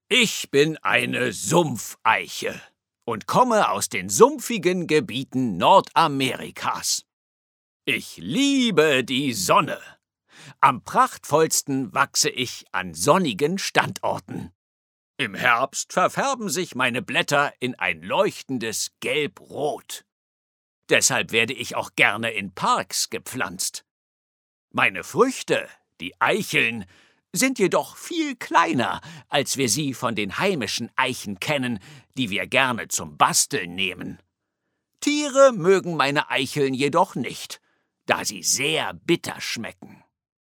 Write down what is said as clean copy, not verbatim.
Ich bin eine Sumpfeiche und komme aus den sumpfigen Gebieten Nordamerikas. Ich liebe die Sonne. Am prachtvollsten wachse ich an sonnigen Standorten. Im Herbst verfärben sich meine Blätter in ein leuchtendes Gelb-Rot. Deshalb werde ich auch gerne in Parks gepflanzt. Meine Früchte, die Eicheln, sind jedoch viel kleiner, als wir sie von den heimischen Eichen kennen, die wir gerne zum Basteln nehmen. Tiere mögen meine Eicheln jedoch nicht, da sie sehr bitter schmecken.